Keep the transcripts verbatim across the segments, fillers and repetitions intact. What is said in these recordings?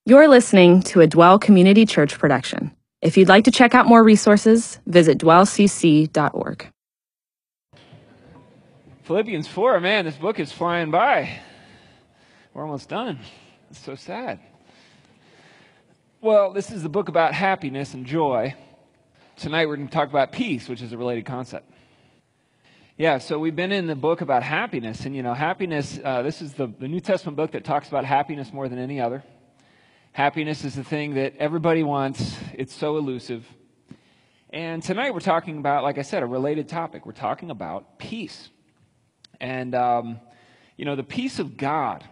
You're listening to a Dwell Community Church production. If you'd like to check out more resources, visit dwell c c dot org. Philippians four, man, this book is flying by. We're almost done. It's so sad. Well, this is the book about happiness and joy. Tonight we're going to talk about peace, which is a related concept. Yeah, so we've been in the book about happiness, and you know, happiness, uh, this is the, the New Testament book that talks about happiness more than any other. Happiness is the thing that everybody wants. It's so elusive. And tonight we're talking about, like I said, a related topic. We're talking about peace. And, um, you know, the peace of God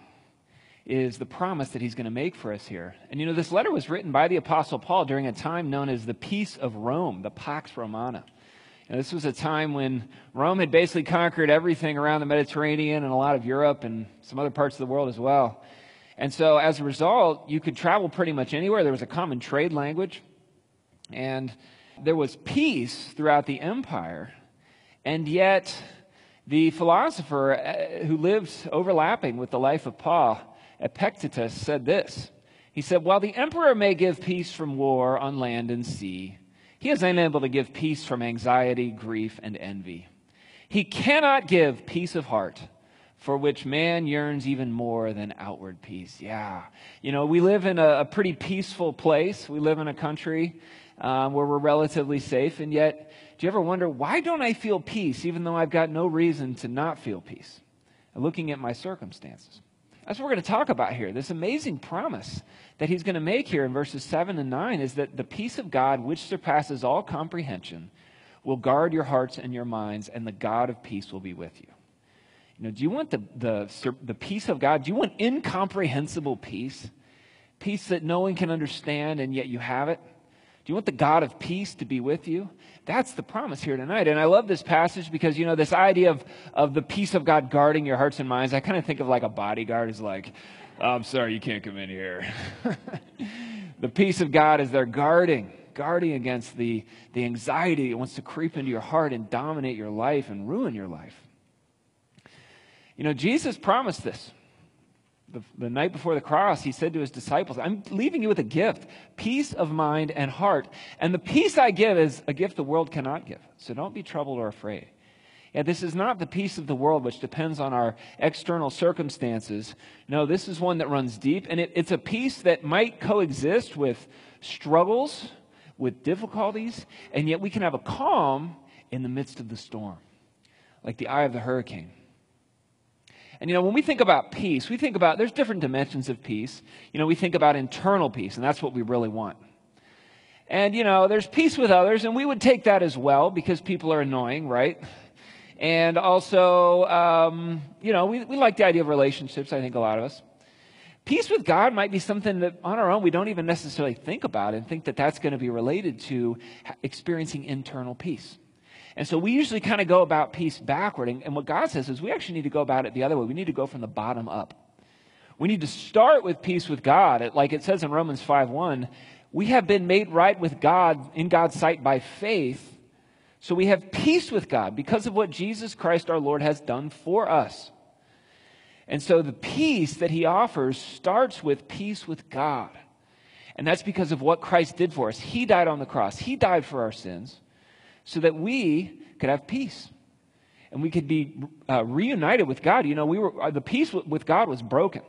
is the promise that he's going to make for us here. And, you know, this letter was written by the Apostle Paul during a time known as the Peace of Rome, the Pax Romana. And this was a time when Rome had basically conquered everything around the Mediterranean and a lot of Europe and some other parts of the world as well. And so as a result, you could travel pretty much anywhere. There was a common trade language. And there was peace throughout the empire. And yet the philosopher who lived overlapping with the life of Paul, Epictetus, said this. He said, while the emperor may give peace from war on land and sea, he is unable to give peace from anxiety, grief, and envy. He cannot give peace of heart, for which man yearns even more than outward peace. Yeah. You know, we live in a, a pretty peaceful place. We live in a country um, where we're relatively safe. And yet, do you ever wonder, why don't I feel peace, even though I've got no reason to not feel peace? Looking at my circumstances. That's what we're going to talk about here. This amazing promise that he's going to make here in verses seven and nine is that the peace of God, which surpasses all comprehension, will guard your hearts and your minds, and the God of peace will be with you. You know, do you want the, the, the peace of God? Do you want incomprehensible peace? Peace that no one can understand, and yet you have it? Do you want the God of peace to be with you? That's the promise here tonight. And I love this passage because, you know, this idea of, of the peace of God guarding your hearts and minds, I kind of think of like a bodyguard who's like, oh, I'm sorry, you can't come in here. The peace of God is there guarding, guarding against the, the anxiety that wants to creep into your heart and dominate your life and ruin your life. You know, Jesus promised this. The, the night before the cross, he said to his disciples, I'm leaving you with a gift, peace of mind and heart. And the peace I give is a gift the world cannot give. So don't be troubled or afraid. Yeah, this is not the peace of the world, which depends on our external circumstances. No, this is one that runs deep. And it, it's a peace that might coexist with struggles, with difficulties, and yet we can have a calm in the midst of the storm, like the eye of the hurricane. And, you know, when we think about peace, we think about, there's different dimensions of peace. You know, we think about internal peace, and that's what we really want. And, you know, there's peace with others, and we would take that as well because people are annoying, right? And also, um, you know, we, we like the idea of relationships, I think a lot of us. Peace with God might be something that on our own we don't even necessarily think about and think that that's going to be related to experiencing internal peace. And so we usually kind of go about peace backward. And, and what God says is we actually need to go about it the other way. We need to go from the bottom up. We need to start with peace with God. Like it says in Romans five one, we have been made right with God in God's sight by faith. So we have peace with God because of what Jesus Christ our Lord has done for us. And so the peace that he offers starts with peace with God. And that's because of what Christ did for us. He died on the cross. He died for our sins, so that we could have peace and we could be uh, reunited with God. You know, we were uh, the peace w- with God was broken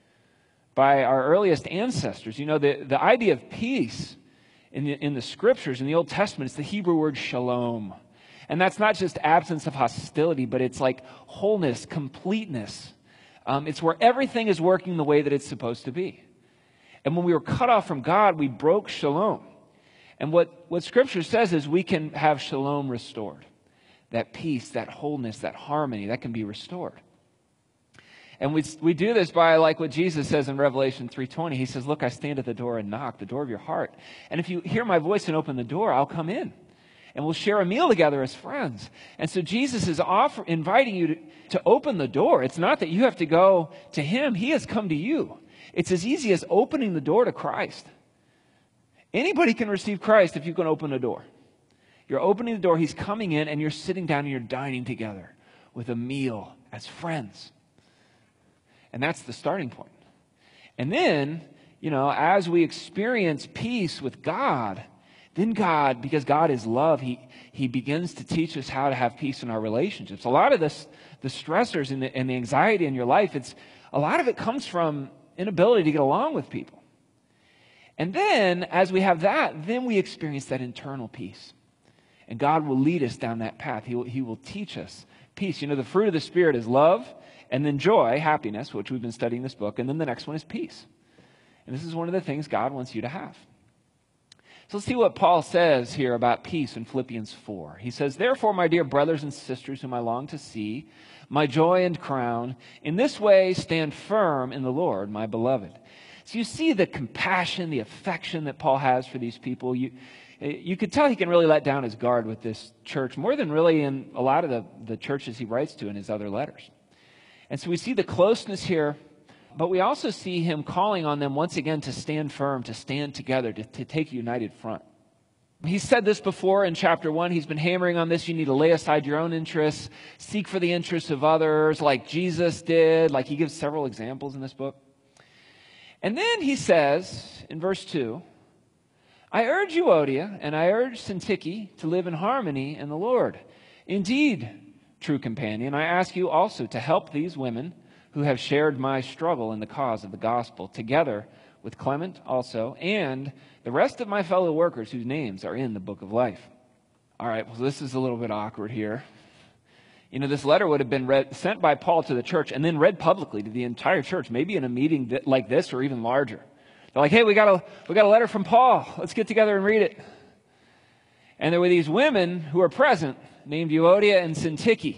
by our earliest ancestors. You know, the, the idea of peace in the, in the scriptures, in the Old Testament, it's the Hebrew word shalom. And that's not just absence of hostility, but it's like wholeness, completeness. Um, it's where everything is working the way that it's supposed to be. And when we were cut off from God, we broke shalom. And what, what Scripture says is we can have shalom restored. That peace, that wholeness, that harmony, that can be restored. And we, we do this by like what Jesus says in Revelation three twenty. He says, look, I stand at the door and knock, the door of your heart. And if you hear my voice and open the door, I'll come in. And we'll share a meal together as friends. And so Jesus is offer, inviting you to, to open the door. It's not that you have to go to him. He has come to you. It's as easy as opening the door to Christ. Anybody can receive Christ if you can open a door. You're opening the door, he's coming in, and you're sitting down and you're dining together with a meal as friends. And that's the starting point. And then you know, as we experience peace with God, then God, because God is love, he, he begins to teach us how to have peace in our relationships. A lot of this, the stressors and the, and the anxiety in your life, it's a lot of it comes from inability to get along with people. And then, as we have that, then we experience that internal peace. And God will lead us down that path. He will, he will teach us peace. You know, the fruit of the Spirit is love, and then joy, happiness, which we've been studying this book, and then the next one is peace. And this is one of the things God wants you to have. So let's see what Paul says here about peace in Philippians four. He says, "Therefore, my dear brothers and sisters whom I long to see, my joy and crown, in this way stand firm in the Lord, my beloved." So you see the compassion, the affection that Paul has for these people. You, you could tell he can really let down his guard with this church, more than really in a lot of the, the churches he writes to in his other letters. And so we see the closeness here, but we also see him calling on them once again to stand firm, to stand together, to, to take a united front. He said this before in chapter one. He's been hammering on this. You need to lay aside your own interests, seek for the interests of others, like Jesus did. Like he gives several examples in this book. And then he says in verse two, "I urge Euodia and I urge Syntyche to live in harmony in the Lord. Indeed, true companion, I ask you also to help these women who have shared my struggle in the cause of the gospel, together with Clement also, and the rest of my fellow workers whose names are in the book of life." All right, well, this is a little bit awkward here. You know, this letter would have been read, sent by Paul to the church and then read publicly to the entire church, maybe in a meeting that, like this or even larger. They're like, "Hey, we got a we got a letter from Paul. Let's get together and read it." And there were these women who are present, named Euodia and Syntyche.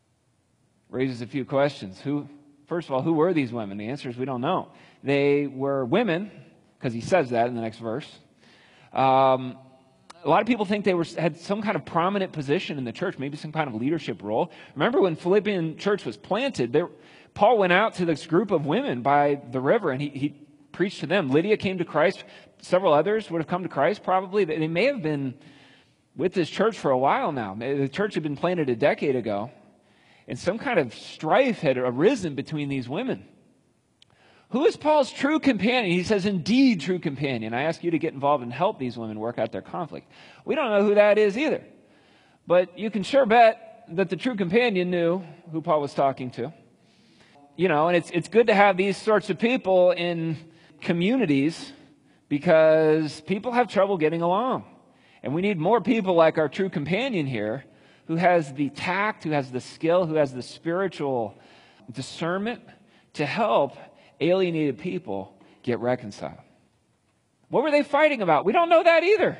Raises a few questions. Who? First of all, who were these women? The answer is we don't know. They were women, because he says that in the next verse. Um, a lot of people think they were had some kind of prominent position in the church, maybe some kind of leadership role. Remember when Philippian church was planted, there, Paul went out to this group of women by the river, and he, he preached to them. Lydia came to Christ. Several others would have come to Christ probably. They may have been with this church for a while now. The church had been planted a decade ago. And some kind of strife had arisen between these women. Who is Paul's true companion? He says, "Indeed, true companion. I ask you to get involved and help these women work out their conflict." We don't know who that is either. But you can sure bet that the true companion knew who Paul was talking to. You know, and it's it's good to have these sorts of people in communities because people have trouble getting along. And we need more people like our true companion here, who has the tact, who has the skill, who has the spiritual discernment to help alienated people get reconciled. What were they fighting about? We don't know that either.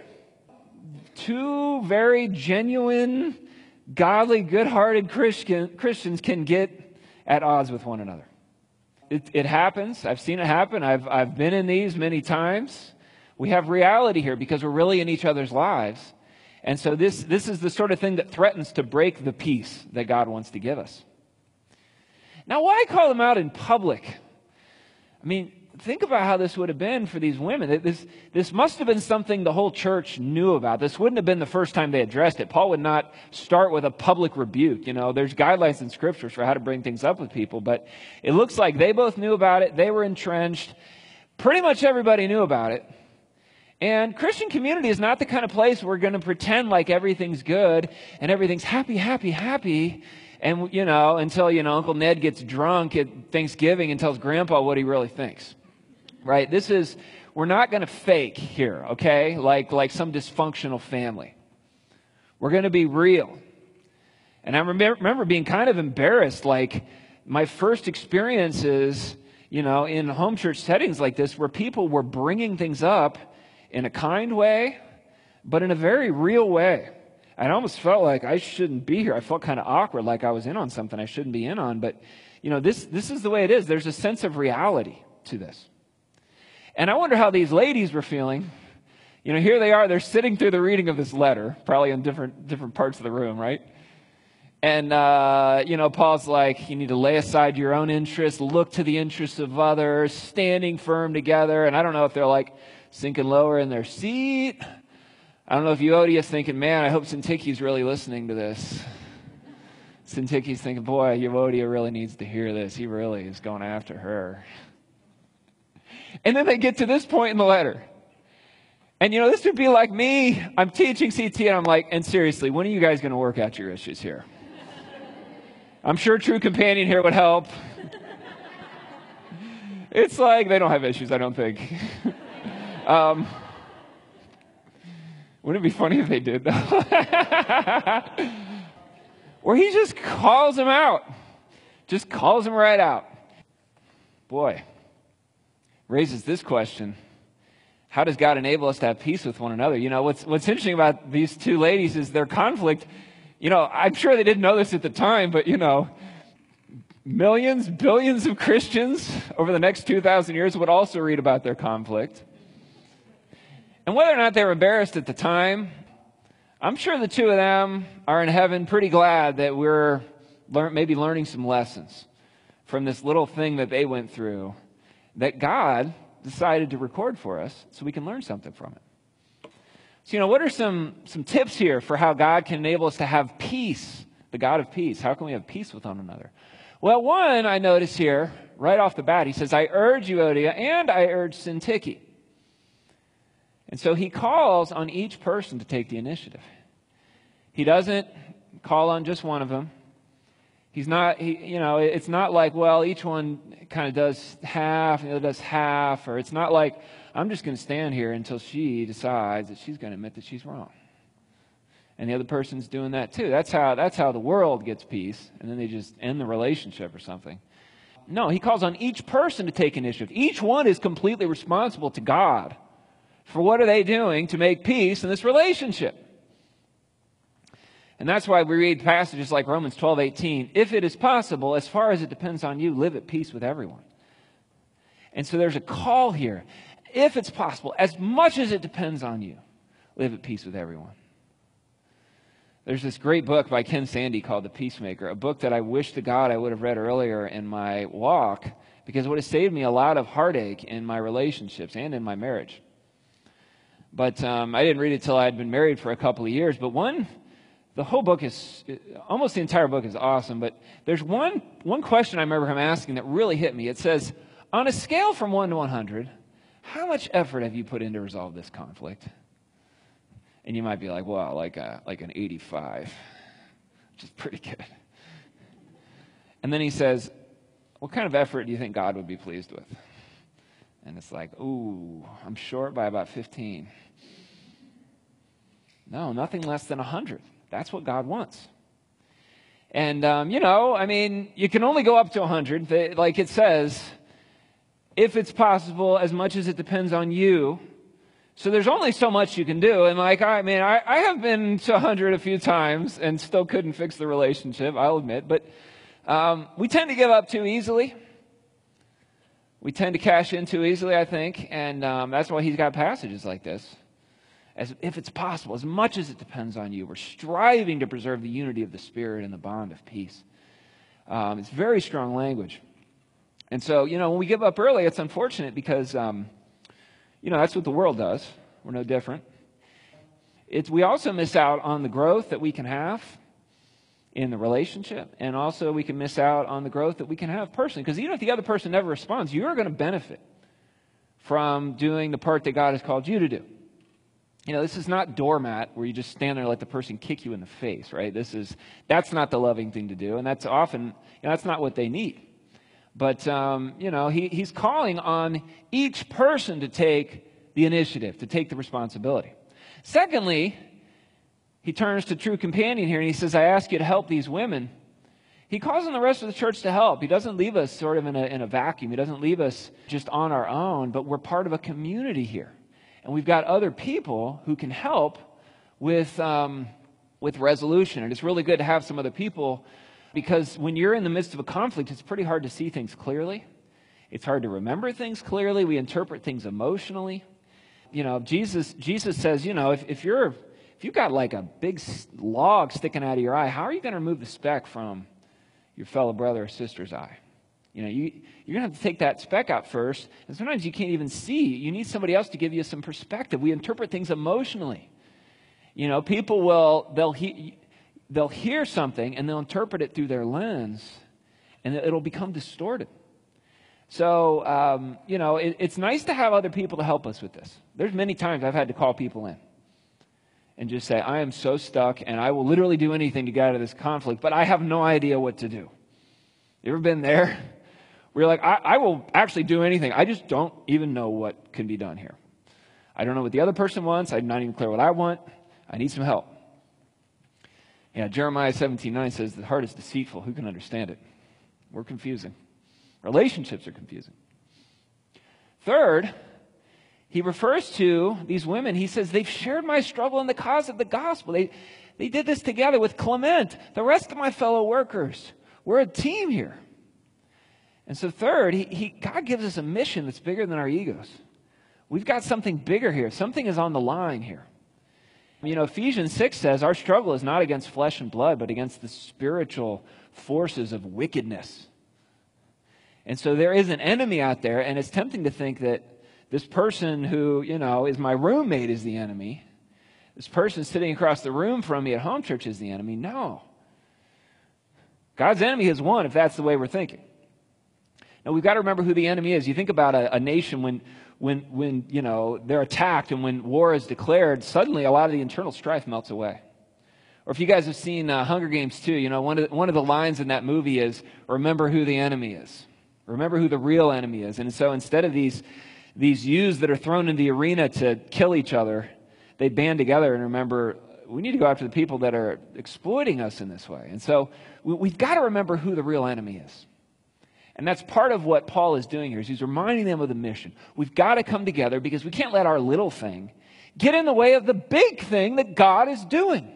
Two very genuine, godly, good-hearted Christian, Christians can get at odds with one another. It, it happens. I've seen it happen. I've, I've been in these many times. We have reality here because we're really in each other's lives. And so this, this is the sort of thing that threatens to break the peace that God wants to give us. Now, why call them out in public? I mean, think about how this would have been for these women. This, this must have been something the whole church knew about. This wouldn't have been the first time they addressed it. Paul would not start with a public rebuke. You know, there's guidelines in scriptures for how to bring things up with people, but it looks like they both knew about it. They were entrenched. Pretty much everybody knew about it. And Christian community is not the kind of place we're going to pretend like everything's good and everything's happy, happy, happy. And, you know, until, you know, Uncle Ned gets drunk at Thanksgiving and tells Grandpa what he really thinks. Right? This is, we're not going to fake here, okay? Like, like some dysfunctional family. We're going to be real. And I remember, remember being kind of embarrassed, like my first experiences, you know, in home church settings like this where people were bringing things up in a kind way, but in a very real way. I almost felt like I shouldn't be here. I felt kind of awkward, like I was in on something I shouldn't be in on. But, you know, this, this is the way it is. There's a sense of reality to this. And I wonder how these ladies were feeling. You know, here they are. They're sitting through the reading of this letter, probably in different different parts of the room, right? And, uh, you know, Paul's like, you need to lay aside your own interests, look to the interests of others, standing firm together. And I don't know if they're like sinking lower in their seat. I don't know if Euodia's thinking, man, I hope Syntyche's really listening to this. Syntyche's thinking, boy, Euodia really needs to hear this. He really is going after her. And then they get to this point in the letter. And you know, this would be like me. I'm teaching C T and I'm like, and seriously, when are you guys going to work out your issues here? I'm sure True Companion here would help. It's like they don't have issues, I don't think. um, wouldn't it be funny if they did, though? Where he just calls them out. Just calls them right out. Boy, raises this question. How does God enable us to have peace with one another? You know, what's what's interesting about these two ladies is their conflict. You know, I'm sure they didn't know this at the time, but, you know, millions, billions of Christians over the next two thousand years would also read about their conflict. And whether or not they were embarrassed at the time, I'm sure the two of them are in heaven pretty glad that we're learn, maybe learning some lessons from this little thing that they went through that God decided to record for us so we can learn something from it. So, you know, what are some, some tips here for how God can enable us to have peace, the God of peace? How can we have peace with one another? Well, one, I notice here, right off the bat, he says, I urge Euodia and I urge Syntyche. And so he calls on each person to take the initiative. He doesn't call on just one of them. He's not, he, you know, it's not like, well, each one kind of does half, and the other does half, or it's not like, I'm just going to stand here until she decides that she's going to admit that she's wrong. And the other person's doing that too. That's how, that's how the world gets peace, and then they just end the relationship or something. No, he calls on each person to take initiative. Each one is completely responsible to God for what are they doing to make peace in this relationship. And that's why we read passages like Romans twelve eighteen. If it is possible, as far as it depends on you, live at peace with everyone. And so there's a call here. If it's possible, as much as it depends on you, live at peace with everyone. There's this great book by Ken Sande called The Peacemaker, a book that I wish to God I would have read earlier in my walk, because it would have saved me a lot of heartache in my relationships and in my marriage. But um, I didn't read it till I had been married for a couple of years. But one... The whole book is, almost the entire book is awesome, but there's one, one question I remember him asking that really hit me. It says, on a scale from one to one hundred, how much effort have you put in to resolve this conflict? And you might be like, well, like, a, like an eighty-five, which is pretty good. And then he says, what kind of effort do you think God would be pleased with? And it's like, ooh, I'm short by about fifteen. No, nothing less than one hundred. That's what God wants. And, um, you know, I mean, you can only go up to one hundred. Like it says, if it's possible, as much as it depends on you. So there's only so much you can do. And like, I mean, I, I have been to one hundred a few times and still couldn't fix the relationship, I'll admit. But um, we tend to give up too easily. We tend to cash in too easily, I think. And um, that's why he's got passages like this. As if it's possible, as much as it depends on you. We're striving to preserve the unity of the Spirit and the bond of peace. Um, it's very strong language. And so, you know, when we give up early, it's unfortunate because, um, you know, that's what the world does. We're no different. It's, we also miss out on the growth that we can have in the relationship. And also we can miss out on the growth that we can have personally. Because even if the other person never responds, you're going to benefit from doing the part that God has called you to do. You know, this is not doormat where you just stand there and let the person kick you in the face, right? This is, that's not the loving thing to do. And that's often, you know, that's not what they need. But, um, you know, he, he's calling on each person to take the initiative, to take the responsibility. Secondly, he turns to True Companion here and he says, I ask you to help these women. He calls on the rest of the church to help. He doesn't leave us sort of in a, in a vacuum. He doesn't leave us just on our own, but we're part of a community here. And we've got other people who can help with um, with resolution. And it's really good to have some other people because when you're in the midst of a conflict, it's pretty hard to see things clearly. It's hard to remember things clearly. We interpret things emotionally. You know, Jesus Jesus says, you know, if, if you're if you've got like a big log sticking out of your eye, how are you going to remove the speck from your fellow brother or sister's eye? You know, you, you're going to have to take that speck out first. And sometimes you can't even see. You need somebody else to give you some perspective. We interpret things emotionally. You know, people will, they'll, he, they'll hear something and they'll interpret it through their lens. And it'll become distorted. So, um, you know, it, it's nice to have other people to help us with this. There's many times I've had to call people in and just say, I am so stuck and I will literally do anything to get out of this conflict, but I have no idea what to do. You ever been there? Where you're like, I, I will actually do anything. I just don't even know what can be done here. I don't know what the other person wants. I'm not even clear what I want. I need some help. Yeah, Jeremiah seventeen nine says, the heart is deceitful. Who can understand it? We're confusing. Relationships are confusing. Third, he refers to these women. He says, they've shared my struggle in the cause of the gospel. They, they did this together with Clement, the rest of my fellow workers. We're a team here. And so third, he, he, God gives us a mission that's bigger than our egos. We've got something bigger here. Something is on the line here. You know, Ephesians six says, our struggle is not against flesh and blood, but against the spiritual forces of wickedness. And so there is an enemy out there, and it's tempting to think that this person who, you know, is my roommate is the enemy. This person sitting across the room from me at home church is the enemy. No. God's enemy is one, if that's the way we're thinking. Now, we've got to remember who the enemy is. You think about a, a nation when, when, when, you know, they're attacked and when war is declared, suddenly a lot of the internal strife melts away. Or if you guys have seen uh, Hunger Games two, you know, one of, the, one of the lines in that movie is, remember who the enemy is. Remember who the real enemy is. And so instead of these, these youths that are thrown in the arena to kill each other, they band together and remember, we need to go after the people that are exploiting us in this way. And so we, we've got to remember who the real enemy is. And that's part of what Paul is doing here, is he's reminding them of the mission. We've got to come together because we can't let our little thing get in the way of the big thing that God is doing.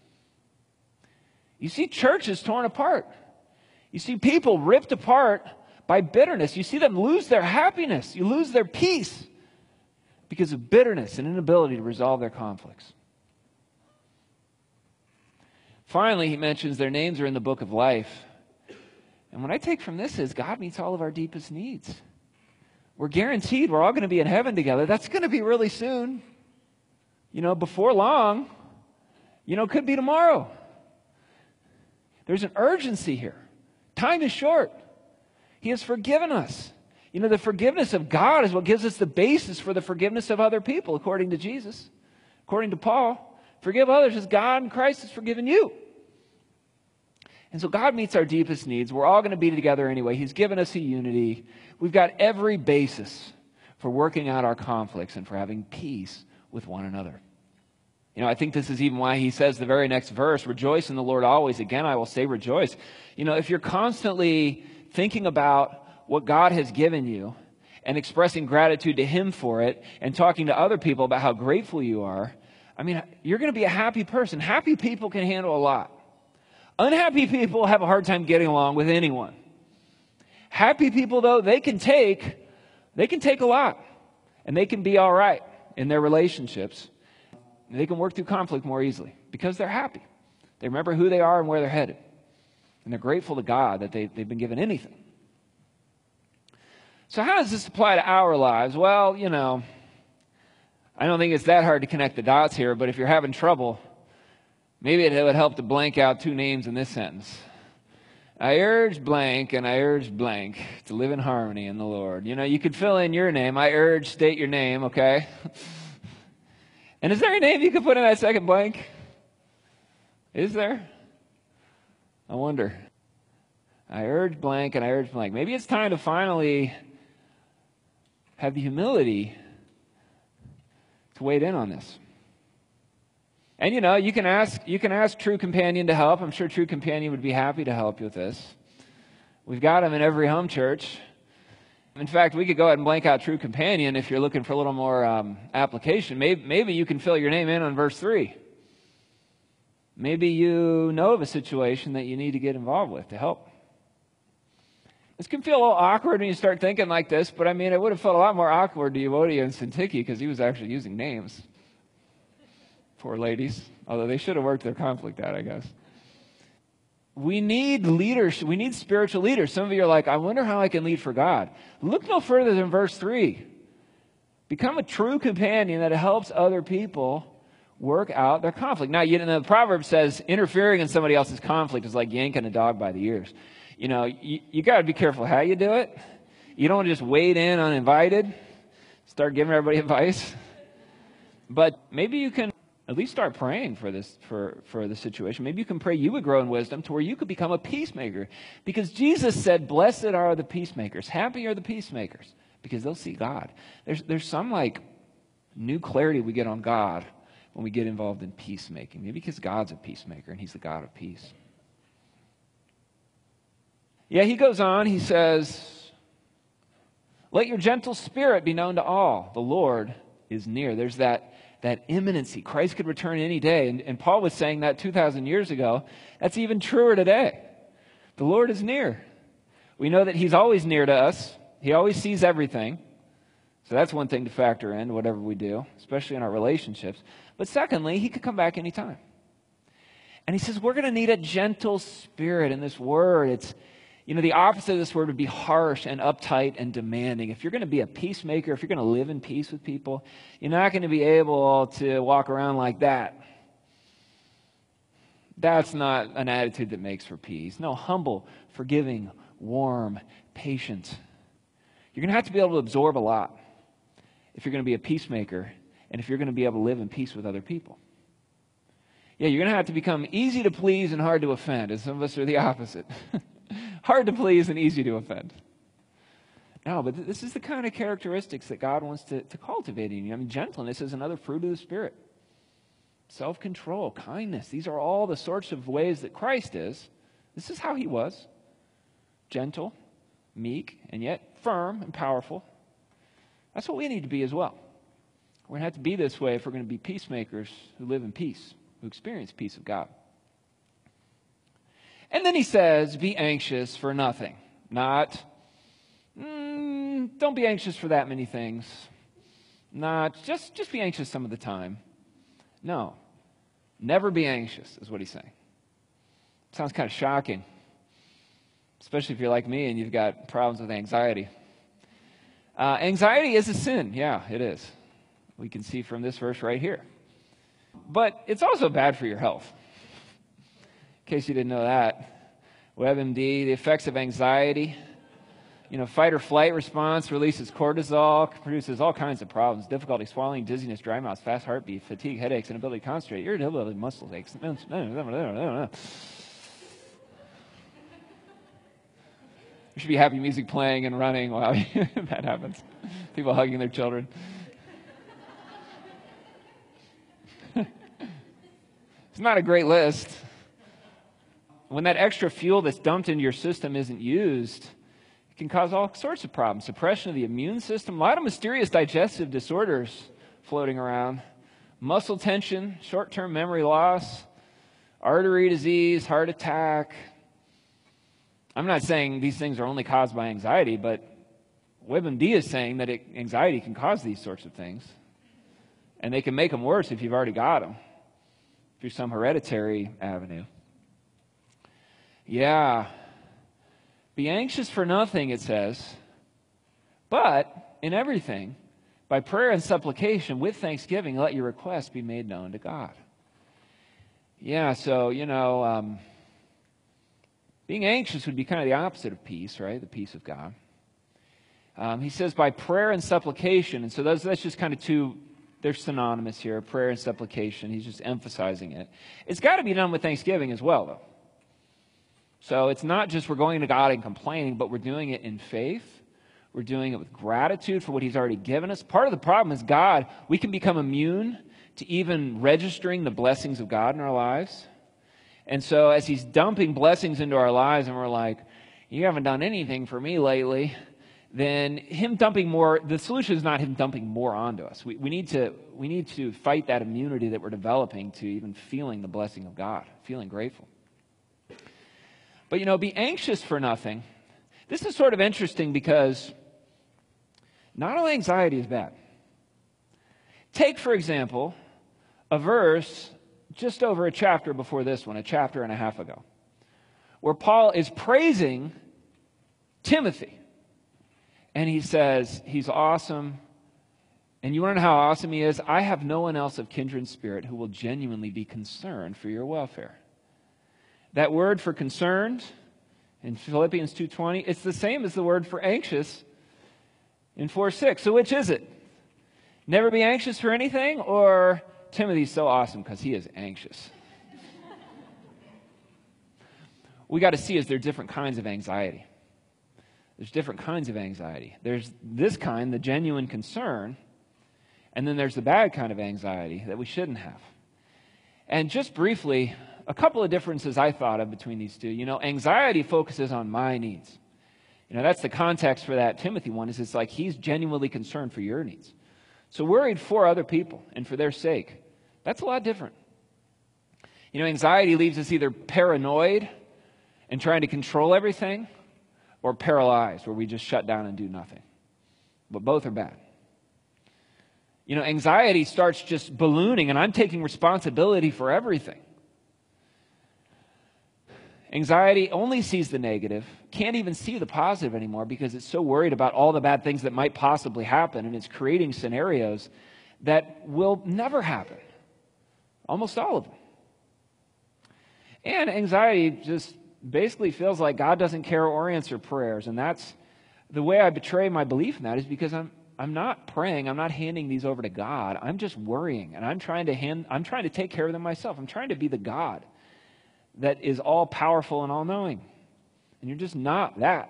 You see churches torn apart. You see people ripped apart by bitterness. You see them lose their happiness. You lose their peace because of bitterness and inability to resolve their conflicts. Finally, he mentions their names are in the book of life. And what I take from this is God meets all of our deepest needs. We're guaranteed we're all going to be in heaven together. That's going to be really soon. You know, before long. You know, it could be tomorrow. There's an urgency here. Time is short. He has forgiven us. You know, the forgiveness of God is what gives us the basis for the forgiveness of other people, according to Jesus. According to Paul, forgive others as God in Christ has forgiven you. And so God meets our deepest needs. We're all going to be together anyway. He's given us a unity. We've got every basis for working out our conflicts and for having peace with one another. You know, I think this is even why he says the very next verse, rejoice in the Lord always. Again, I will say rejoice. You know, if you're constantly thinking about what God has given you and expressing gratitude to Him for it and talking to other people about how grateful you are, I mean, you're going to be a happy person. Happy people can handle a lot. Unhappy people have a hard time getting along with anyone. Happy people, though, they can take, they can take a lot. And they can be all right in their relationships. They can work through conflict more easily because they're happy. They remember who they are and where they're headed. And they're grateful to God that they, they've been given anything. So how does this apply to our lives? Well, you know, I don't think it's that hard to connect the dots here, but if you're having trouble, maybe it would help to blank out two names in this sentence. I urge blank and I urge blank to live in harmony in the Lord. You know, you could fill in your name. I urge, state your name, okay? And is there a name you could put in that second blank? Is there? I wonder. I urge blank and I urge blank. Maybe it's time to finally have the humility to wade in on this. And you know, you can ask you can ask True Companion to help. I'm sure True Companion would be happy to help you with this. We've got them in every home church. In fact, we could go ahead and blank out True Companion if you're looking for a little more um, application. Maybe, maybe you can fill your name in on verse three. Maybe you know of a situation that you need to get involved with to help. This can feel a little awkward when you start thinking like this, but I mean, it would have felt a lot more awkward to Euodia and Syntyche because he was actually using names. Poor ladies. Although they should have worked their conflict out, I guess. We need leaders. We need spiritual leaders. Some of you are like, I wonder how I can lead for God. Look no further than verse three. Become a true companion that helps other people work out their conflict. Now, you know, the proverb says interfering in somebody else's conflict is like yanking a dog by the ears. You know, you, you got to be careful how you do it. You don't want to just wade in uninvited, start giving everybody advice. But maybe you can at least start praying for this, for, for the situation. Maybe you can pray you would grow in wisdom to where you could become a peacemaker. Because Jesus said, blessed are the peacemakers. Happy are the peacemakers, because they'll see God. There's, there's some like new clarity we get on God when we get involved in peacemaking. Maybe because God's a peacemaker and he's the God of peace. Yeah, he goes on, he says, let your gentle spirit be known to all. The Lord is near. There's that, that imminency. Christ could return any day. And, and Paul was saying that two thousand years ago. That's even truer today. The Lord is near. We know that he's always near to us. He always sees everything. So that's one thing to factor in, whatever we do, especially in our relationships. But secondly, he could come back anytime. And he says we're going to need a gentle spirit in this word. It's, you know, the opposite of this word would be harsh and uptight and demanding. If you're going to be a peacemaker, if you're going to live in peace with people, you're not going to be able to walk around like that. That's not an attitude that makes for peace. No, humble, forgiving, warm, patient. You're going to have to be able to absorb a lot if you're going to be a peacemaker and if you're going to be able to live in peace with other people. Yeah, you're going to have to become easy to please and hard to offend, and some of us are the opposite. Hard to please and easy to offend. No, but th- this is the kind of characteristics that God wants to, to cultivate in you. I mean, gentleness is another fruit of the Spirit. Self-control, kindness. These are all the sorts of ways that Christ is. This is how he was. Gentle, meek, and yet firm and powerful. That's what we need to be as well. We're going to have to be this way if we're going to be peacemakers who live in peace, who experience peace of God. And then he says, be anxious for nothing. Not, mm, don't be anxious for that many things. Not, just, just be anxious some of the time. No, never be anxious is what he's saying. Sounds kind of shocking, especially if you're like me and you've got problems with anxiety. Uh, anxiety is a sin. Yeah, it is. We can see from this verse right here. But it's also bad for your health. In case you didn't know that, WebMD, the effects of anxiety, you know, fight or flight response releases cortisol, produces all kinds of problems, difficulty swallowing, dizziness, dry mouth, fast heartbeat, fatigue, headaches, inability to concentrate, irritability, muscle aches. There should be happy music playing and running while that happens. People hugging their children. It's not a great list. When that extra fuel that's dumped into your system isn't used, it can cause all sorts of problems. Suppression of the immune system, a lot of mysterious digestive disorders floating around. Muscle tension, short-term memory loss, artery disease, heart attack. I'm not saying these things are only caused by anxiety, but WebMD is saying that it, anxiety can cause these sorts of things. And they can make them worse if you've already got them through some hereditary avenue. Yeah. Be anxious for nothing, it says, but in everything, by prayer and supplication, with thanksgiving, let your requests be made known to God. Yeah, so, you know, um, being anxious would be kind of the opposite of peace, right? The peace of God. Um, he says by prayer and supplication, and so those, that's just kind of two, they're synonymous here, prayer and supplication. He's just emphasizing it. It's got to be done with thanksgiving as well, though. So it's not just we're going to God and complaining, but we're doing it in faith. We're doing it with gratitude for what he's already given us. Part of the problem is God, we can become immune to even registering the blessings of God in our lives. And so as he's dumping blessings into our lives and we're like, you haven't done anything for me lately, then him dumping more, the solution is not him dumping more onto us. We, we, need to, we need to fight that immunity that we're developing to even feeling the blessing of God, feeling grateful. But, you know, be anxious for nothing. This is sort of interesting because not all anxiety is bad. Take, for example, a verse just over a chapter before this one, a chapter and a half ago, where Paul is praising Timothy. And he says, he's awesome. And you want to know how awesome he is? I have no one else of kindred spirit who will genuinely be concerned for your welfare. That word for concerned in Philippians two twenty, it's the same as the word for anxious in four six. So which is it? Never be anxious for anything, or Timothy's so awesome because he is anxious? We got to see is there different kinds of anxiety. There's different kinds of anxiety. There's this kind, the genuine concern, and then there's the bad kind of anxiety that we shouldn't have. And just briefly, a couple of differences I thought of between these two. You know, anxiety focuses on my needs. You know, that's the context for that Timothy one, is it's like he's genuinely concerned for your needs. So worried for other people and for their sake, that's a lot different. You know, anxiety leaves us either paranoid and trying to control everything, or paralyzed, where we just shut down and do nothing. But both are bad. You know, anxiety starts just ballooning, and I'm taking responsibility for everything. Anxiety only sees the negative, can't even see the positive anymore because it's so worried about all the bad things that might possibly happen, and it's creating scenarios that will never happen. Almost all of them. And anxiety just basically feels like God doesn't care or answer prayers, and that's the way I betray my belief in that is because I'm I'm not praying, I'm not handing these over to God. I'm just worrying, and I'm trying to hand I'm trying to take care of them myself. I'm trying to be the God that is all powerful and all knowing. And you're just not that.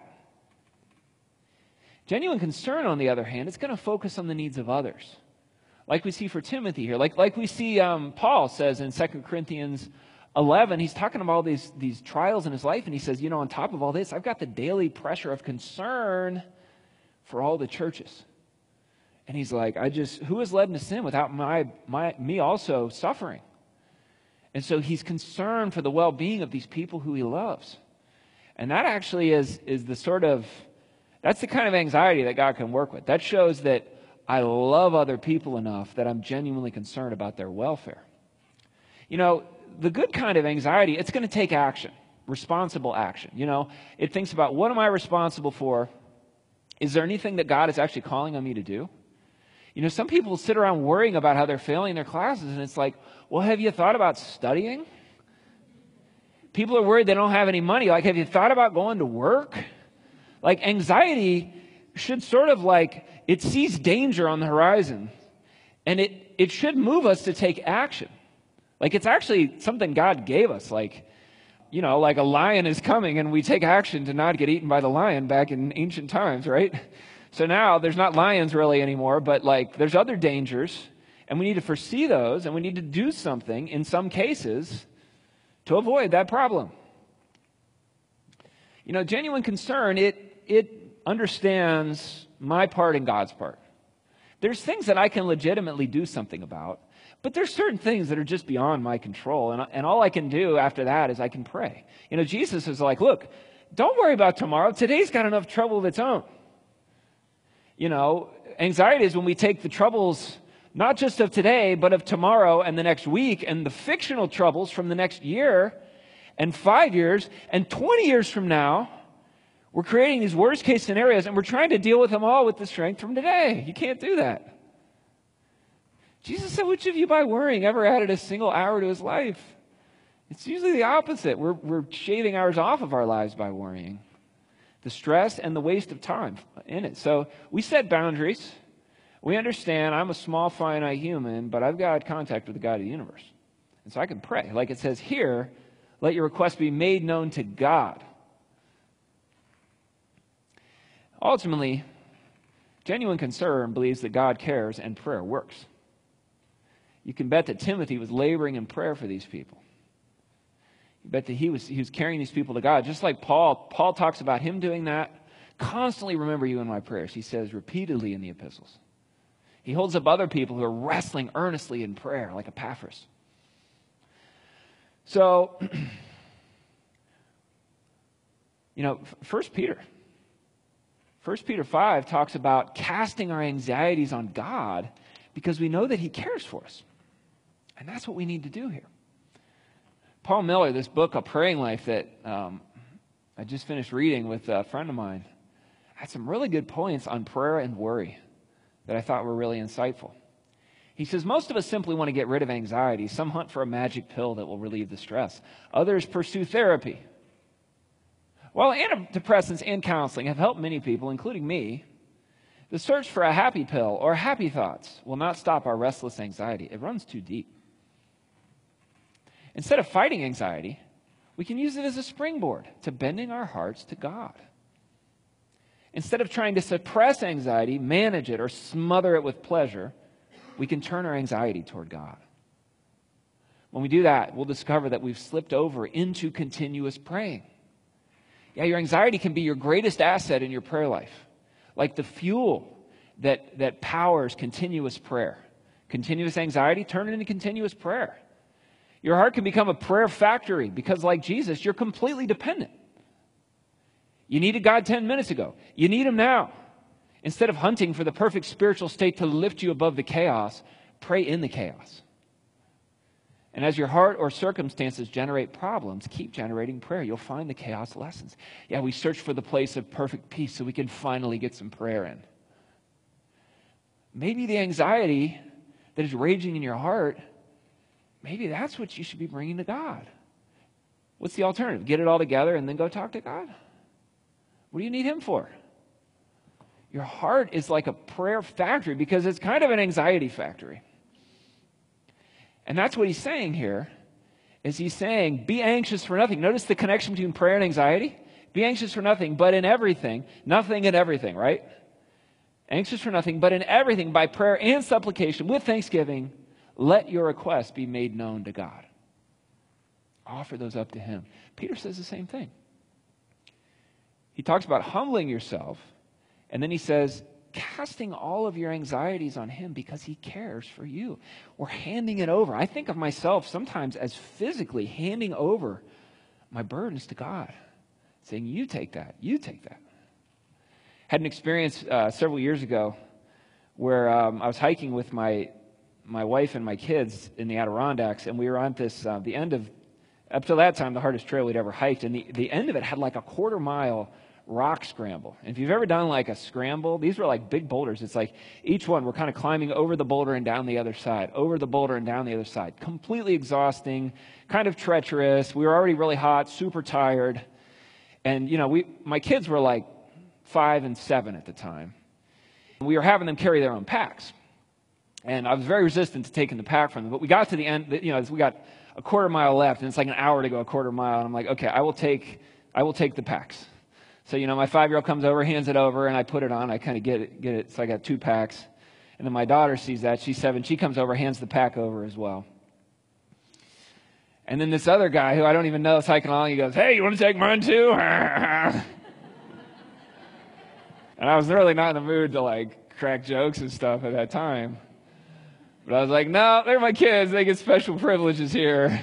Genuine concern, on the other hand, it's going to focus on the needs of others. Like we see for Timothy here, like like we see um, Paul says in Second Corinthians eleven, he's talking about all these, these trials in his life, and he says, you know, on top of all this, I've got the daily pressure of concern for all the churches. And he's like, I just, who is led into sin without my, my me also suffering? And so he's concerned for the well-being of these people who he loves. And that actually is, is the sort of, that's the kind of anxiety that God can work with. That shows that I love other people enough that I'm genuinely concerned about their welfare. You know, the good kind of anxiety, it's going to take action, responsible action. You know, it thinks about, what am I responsible for? Is there anything that God is actually calling on me to do? You know, some people sit around worrying about how they're failing their classes, and it's like, well, have you thought about studying? People are worried they don't have any money. Like, have you thought about going to work? Like, anxiety should sort of like, it sees danger on the horizon, and it, it should move us to take action. Like, it's actually something God gave us. Like, you know, like a lion is coming, and we take action to not get eaten by the lion back in ancient times, right? So now there's not lions really anymore, but like there's other dangers, and we need to foresee those, and we need to do something in some cases to avoid that problem. You know, genuine concern, it it understands my part and God's part. There's things that I can legitimately do something about, but there's certain things that are just beyond my control, and, and all I can do after that is I can pray. You know, Jesus is like, look, don't worry about tomorrow. Today's got enough trouble of its own. You know, anxiety is when we take the troubles, not just of today, but of tomorrow and the next week, and the fictional troubles from the next year and five years and twenty years from now. We're creating these worst case scenarios, and we're trying to deal with them all with the strength from today. You can't do that. Jesus said, which of you by worrying ever added a single hour to his life? It's usually the opposite. We're, we're shaving hours off of our lives by worrying. The stress and the waste of time in it. So we set boundaries. We understand I'm a small, finite human, but I've got contact with the God of the universe. And so I can pray. Like it says here, let your request be made known to God. Ultimately, genuine concern believes that God cares and prayer works. You can bet that Timothy was laboring in prayer for these people. You bet that he was, he was carrying these people to God. Just like Paul, Paul talks about him doing that. Constantly remember you in my prayers, he says repeatedly in the epistles. He holds up other people who are wrestling earnestly in prayer, like Epaphras. So, you know, First Peter. First Peter five talks about casting our anxieties on God because we know that he cares for us. And that's what we need to do here. Paul Miller, this book, A Praying Life, that um, I just finished reading with a friend of mine, had some really good points on prayer and worry that I thought were really insightful. He says, most of us simply want to get rid of anxiety. Some hunt for a magic pill that will relieve the stress. Others pursue therapy. While antidepressants and counseling have helped many people, including me, The search for a happy pill or happy thoughts will not stop our restless anxiety. It runs too deep. Instead of fighting anxiety, we can use it as a springboard to bending our hearts to God. Instead of trying to suppress anxiety, manage it, or smother it with pleasure, we can turn our anxiety toward God. When we do that, we'll discover that we've slipped over into continuous praying. Yeah, your anxiety can be your greatest asset in your prayer life, like the fuel that, that powers continuous prayer. Continuous anxiety, turn it into continuous prayer. Your heart can become a prayer factory because, like Jesus, you're completely dependent. You needed God ten minutes ago. You need Him now. Instead of hunting for the perfect spiritual state to lift you above the chaos, pray in the chaos. And as your heart or circumstances generate problems, keep generating prayer. You'll find the chaos lessons. Yeah, we search for the place of perfect peace so we can finally get some prayer in. Maybe the anxiety that is raging in your heart, maybe that's what you should be bringing to God. What's the alternative? Get it all together and then go talk to God? What do you need Him for? Your heart is like a prayer factory because it's kind of an anxiety factory. And that's what He's saying here, is He's saying, be anxious for nothing. Notice the connection between prayer and anxiety. Be anxious for nothing, but in everything. Nothing and everything, right? Anxious for nothing, but in everything, by prayer and supplication, with thanksgiving, let your requests be made known to God. Offer those up to Him. Peter says the same thing. He talks about humbling yourself, and then he says, casting all of your anxieties on Him because He cares for you. Or handing it over. I think of myself sometimes as physically handing over my burdens to God. Saying, you take that, you take that. Had an experience uh, several years ago where um, I was hiking with my my wife and my kids in the Adirondacks, and we were on this, uh, the end of, up to that time, the hardest trail we'd ever hiked, and the, the end of it had like a quarter mile rock scramble. And if you've ever done like a scramble, these were like big boulders. It's like each one, we're kind of climbing over the boulder and down the other side, over the boulder and down the other side. Completely exhausting, kind of treacherous. We were already really hot, super tired. And, you know, we my kids were like five and seven at the time. We were having them carry their own packs. And I was very resistant to taking the pack from them. But we got to the end, you know, we got a quarter mile left, and it's like an hour to go a quarter mile. And I'm like, okay, I will take, I will take the packs. So, you know, my five-year-old comes over, hands it over, and I put it on. I kind of get it, get it. So I got two packs. And then my daughter sees that. She's seven. She comes over, hands the pack over as well. And then this other guy, who I don't even know, is hiking along. He goes, hey, you want to take mine too? And I was really not in the mood to, like, crack jokes and stuff at that time. But I was like, no, they're my kids. They get special privileges here.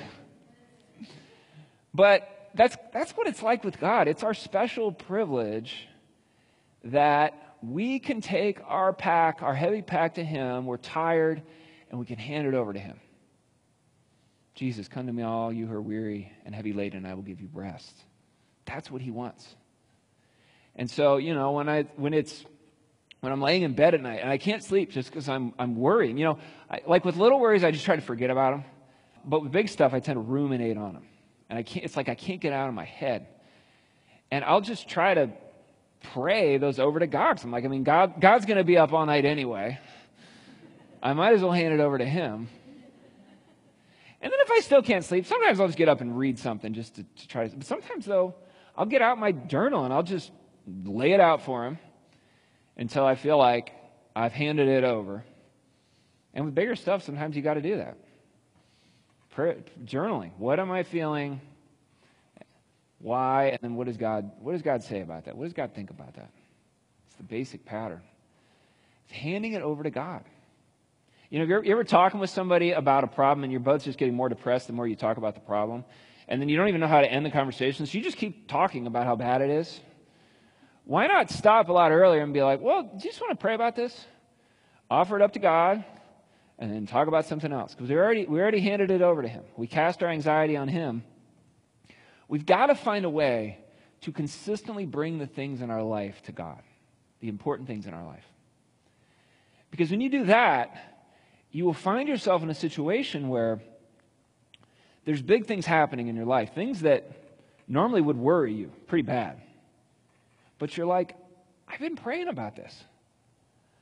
But that's that's what it's like with God. It's our special privilege that we can take our pack, our heavy pack to Him. We're tired, and we can hand it over to Him. Jesus, come to me, all you who are weary and heavy laden, and I will give you rest. That's what He wants. And so, you know, when I when it's when I'm laying in bed at night and I can't sleep just because I'm I'm worrying, you know, I, like with little worries, I just try to forget about them. But with big stuff, I tend to ruminate on them. And I can't, it's like I can't get out of my head. And I'll just try to pray those over to God. I'm like, I mean, God, God's going to be up all night anyway. I might as well hand it over to Him. And then if I still can't sleep, sometimes I'll just get up and read something just to, to try to. But sometimes, though, I'll get out my journal and I'll just lay it out for Him until I feel like I've handed it over. And with bigger stuff, sometimes you got to do that. Prayer, journaling. What am I feeling? Why? And then what does God what does God say about that? What does God think about that? It's the basic pattern. It's handing it over to God. You know, you're, you're ever talking with somebody about a problem and you're both just getting more depressed the more you talk about the problem, and then you don't even know how to end the conversation, so you just keep talking about how bad it is? Why not stop a lot earlier and be like, well, do you just want to pray about this? Offer it up to God, and then talk about something else. Because we already we already handed it over to Him. We cast our anxiety on Him. We've got to find a way to consistently bring the things in our life to God, the important things in our life. Because when you do that, you will find yourself in a situation where there's big things happening in your life, things that normally would worry you pretty bad. But you're like, I've been praying about this.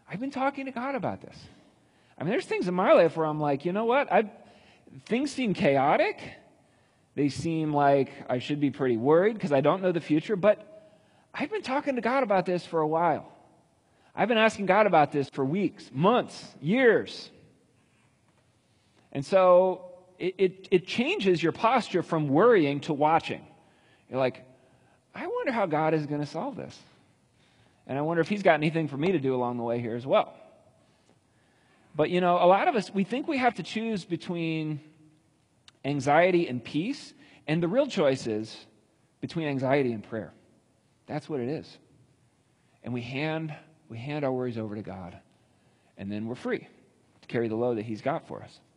I've been talking to God about this. I mean, there's things in my life where I'm like, you know what? I things seem chaotic. They seem like I should be pretty worried because I don't know the future, but I've been talking to God about this for a while. I've been asking God about this for weeks, months, years. And so it, it, it changes your posture from worrying to watching. You're like, I wonder how God is going to solve this. And I wonder if he's got anything for me to do along the way here as well. But, you know, a lot of us, we think we have to choose between anxiety and peace. And the real choice is between anxiety and prayer. That's what it is. And we hand, we hand our worries over to God. And then we're free to carry the load that he's got for us.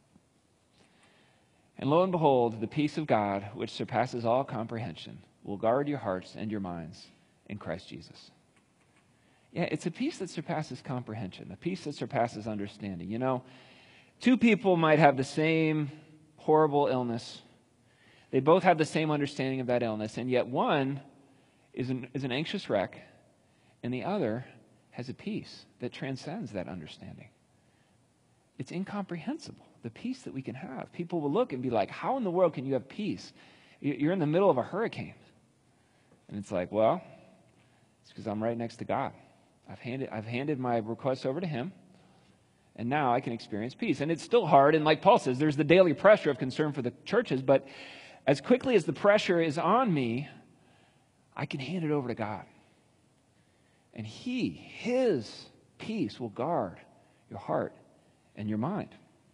And lo and behold, the peace of God, which surpasses all comprehension, will guard your hearts and your minds in Christ Jesus. Yeah, it's a peace that surpasses comprehension, a peace that surpasses understanding. You know, two people might have the same horrible illness. They both have the same understanding of that illness, and yet one is an, is an anxious wreck, and the other has a peace that transcends that understanding. It's incomprehensible, the peace that we can have. People will look and be like, how in the world can you have peace? You're in the middle of a hurricane. And it's like, well, it's because I'm right next to God. I've handed, I've handed my requests over to him, and now I can experience peace. And it's still hard, and like Paul says, there's the daily pressure of concern for the churches, but as quickly as the pressure is on me, I can hand it over to God. And he, his peace will guard your heart and your mind.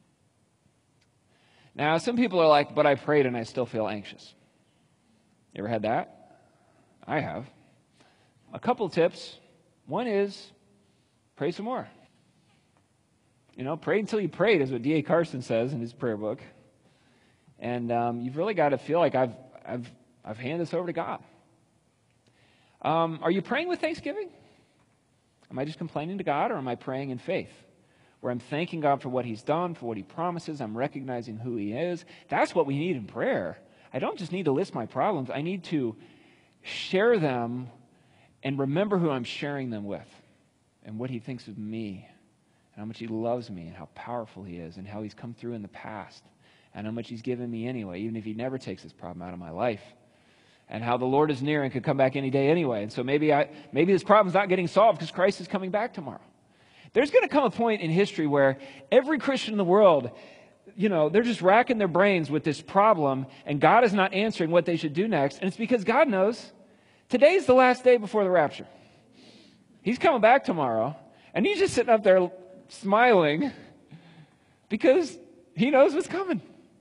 Now, some people are like, but I prayed and I still feel anxious. You ever had that? I have. A couple tips. One is, pray some more. You know, pray until you prayed is what D A Carson says in his prayer book. And um, you've really got to feel like I've, I've, I've handed this over to God. Um, are you praying with thanksgiving? Am I just complaining to God, or am I praying in faith? Where I'm thanking God for what he's done, for what he promises. I'm recognizing who he is. That's what we need in prayer. I don't just need to list my problems. I need to share them and remember who I'm sharing them with and what he thinks of me and how much he loves me and how powerful he is and how he's come through in the past and how much he's given me anyway, even if he never takes this problem out of my life, and how the Lord is near and could come back any day anyway. And so maybe I maybe this problem's not getting solved because Christ is coming back tomorrow. There's going to come a point in history where every Christian in the world, you know, they're just racking their brains with this problem, and God is not answering what they should do next. And it's because God knows today's the last day before the rapture. He's coming back tomorrow, and he's just sitting up there smiling because he knows what's coming.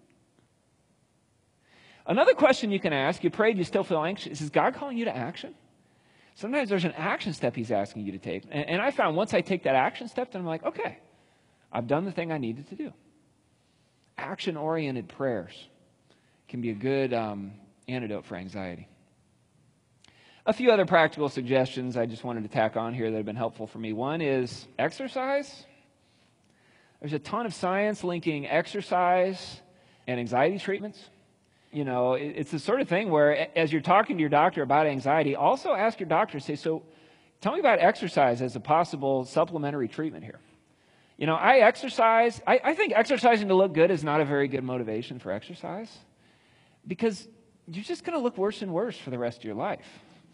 Another question you can ask, you prayed, you still feel anxious. Is God calling you to action? Sometimes there's an action step he's asking you to take. And, and I found once I take that action step, then I'm like, okay, I've done the thing I needed to do. Action-oriented prayers can be a good um, antidote for anxiety. A few other practical suggestions I just wanted to tack on here that have been helpful for me. One is exercise. There's a ton of science linking exercise and anxiety treatments. You know, it's the sort of thing where as you're talking to your doctor about anxiety, also ask your doctor, say, so tell me about exercise as a possible supplementary treatment here. You know, I exercise. I, I think exercising to look good is not a very good motivation for exercise because you're just going to look worse and worse for the rest of your life.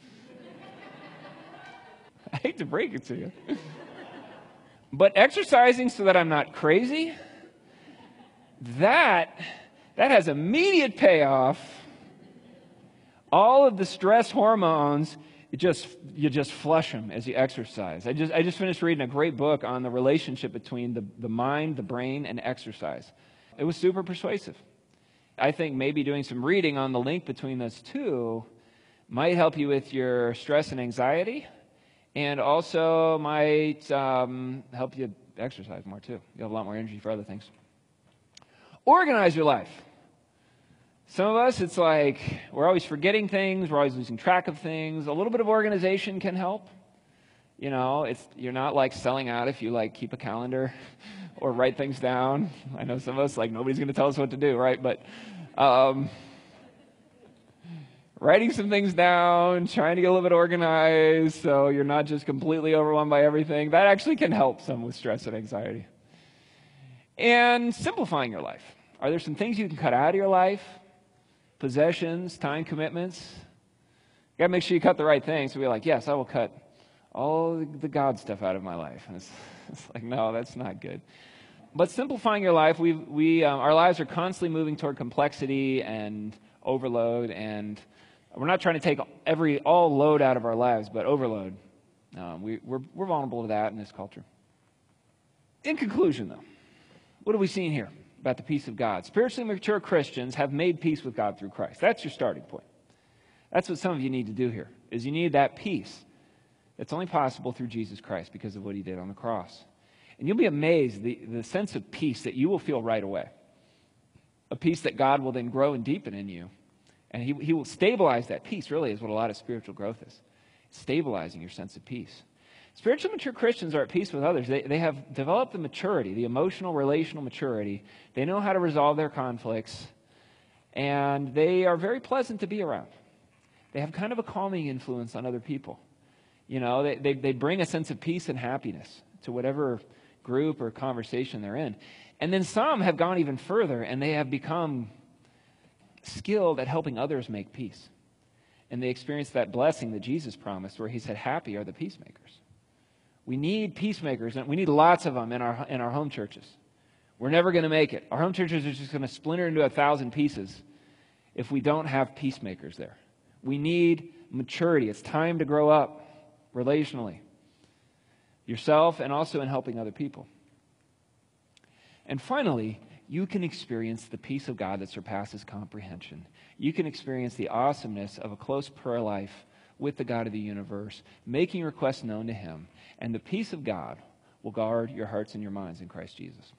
I hate to break it to you. But exercising so that I'm not crazy, that... That has immediate payoff. All of the stress hormones, it just you just flush them as you exercise. I just I just finished reading a great book on the relationship between the, the mind, the brain, and exercise. It was super persuasive. I think maybe doing some reading on the link between those two might help you with your stress and anxiety, and also might um, help you exercise more too. You'll have a lot more energy for other things. Organize your life. Some of us, it's like we're always forgetting things. We're always losing track of things. A little bit of organization can help. You know, it's you're not like selling out if you like keep a calendar or write things down. I know some of us, like nobody's going to tell us what to do, right? But, um, writing some things down, trying to get a little bit organized so you're not just completely overwhelmed by everything. That actually can help some with stress and anxiety. And simplifying your life. Are there some things you can cut out of your life? Possessions, time commitments? You gotta make sure you cut the right things. So we're like, yes, I will cut all the God stuff out of my life. And it's, it's like, no, that's not good. But simplifying your life, we we um, our lives are constantly moving toward complexity and overload, and we're not trying to take every all load out of our lives, but overload. Um, we, we're we're vulnerable to that in this culture. In conclusion, though, what have we seen here about the peace of God? Spiritually mature Christians have made peace with God through Christ. That's your starting point. That's what some of you need to do here, is you need that peace that's only possible through Jesus Christ because of what he did on the cross. And you'll be amazed the, the sense of peace that you will feel right away. A peace that God will then grow and deepen in you. And he, he will stabilize that peace, really, is what a lot of spiritual growth is. Stabilizing your sense of peace. Spiritually mature Christians are at peace with others. They, they have developed the maturity, the emotional, relational maturity. They know how to resolve their conflicts. And they are very pleasant to be around. They have kind of a calming influence on other people. You know, they, they, they bring a sense of peace and happiness to whatever group or conversation they're in. And then some have gone even further, and they have become skilled at helping others make peace. And they experience that blessing that Jesus promised, where he said, happy are the peacemakers. We need peacemakers, and we need lots of them in our in our home churches. We're never going to make it. Our home churches are just going to splinter into a thousand pieces if we don't have peacemakers there. We need maturity. It's time to grow up relationally, yourself, and also in helping other people. And finally, you can experience the peace of God that surpasses comprehension. You can experience the awesomeness of a close prayer life with the God of the universe, making requests known to him, and the peace of God will guard your hearts and your minds in Christ Jesus.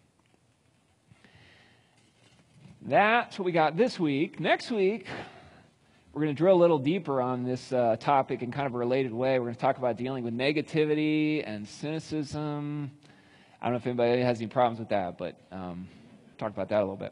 That's what we got this week. Next week, we're going to drill a little deeper on this uh, topic in kind of a related way. We're going to talk about dealing with negativity and cynicism. I don't know if anybody has any problems with that, but um, talk about that a little bit.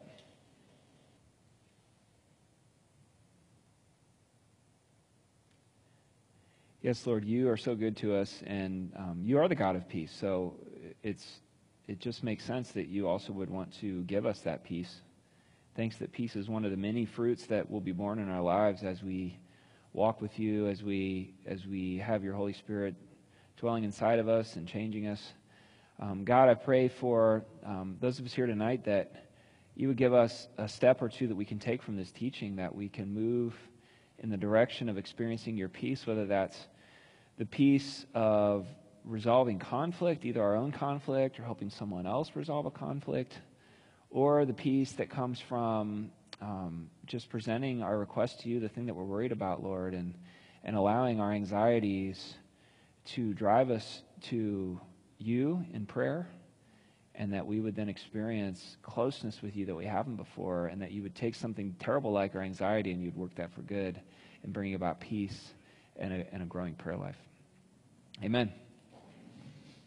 Yes, Lord, you are so good to us, and um, you are the God of peace. So it's it just makes sense that you also would want to give us that peace. Thanks that peace is one of the many fruits that will be born in our lives as we walk with you, as we as we have your Holy Spirit dwelling inside of us and changing us. Um, God, I pray for um, those of us here tonight that you would give us a step or two that we can take from this teaching, that we can move in the direction of experiencing your peace, whether that's the peace of resolving conflict, either our own conflict or helping someone else resolve a conflict, or the peace that comes from um, just presenting our request to you, the thing that we're worried about, Lord, and, and allowing our anxieties to drive us to you in prayer, and that we would then experience closeness with you that we haven't before, and that you would take something terrible like our anxiety and you'd work that for good and bring about peace and a, and a growing prayer life. Amen.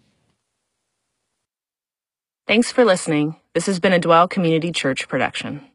Thanks for listening. This has been a Dwell Community Church production.